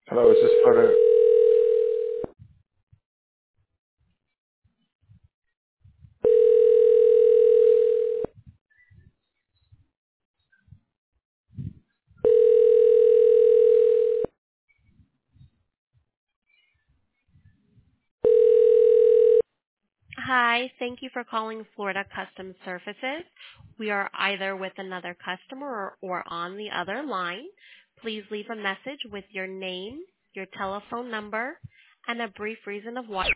Hello, is this for the... Hi. Thank you for calling Florida Custom Services. We are either with another customer or on the other line. Please leave a message with your name, your telephone number, and a brief reason of why